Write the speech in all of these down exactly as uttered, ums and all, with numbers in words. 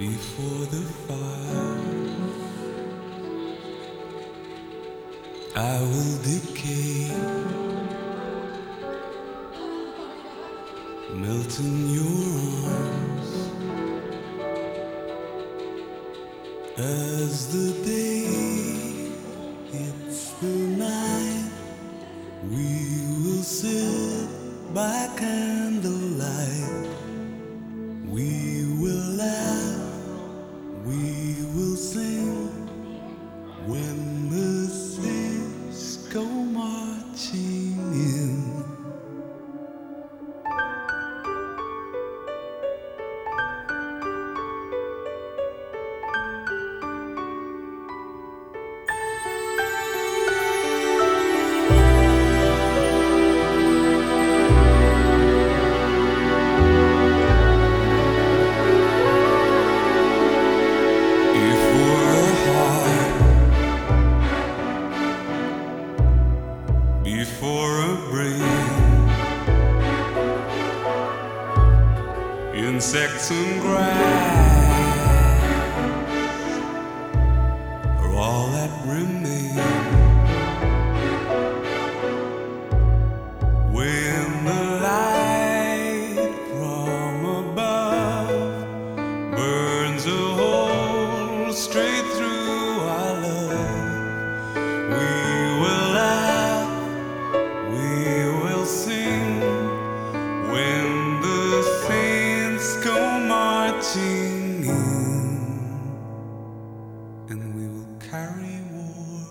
before the fire. I will decay, melt in your arms as the day hits the night. We will sit by candlelight. We will laugh, we will sing when the saints go marching in. Before a brain, insects and grass are all that remain. When the light from above burns a hole straight through our love, we will laugh, we will sing when the saints go marching in, and we will carry war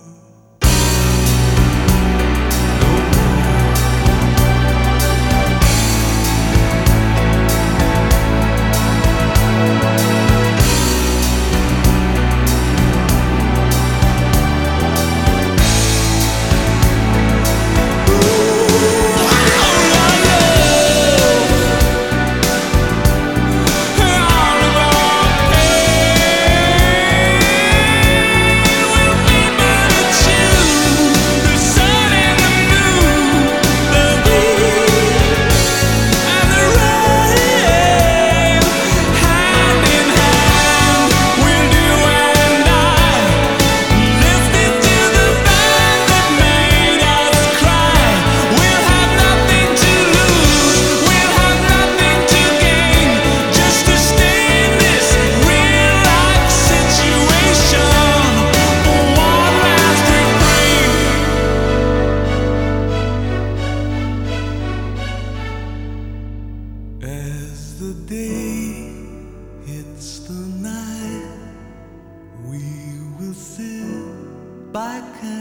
no more. As the day hits the night, we will sit by candlelight.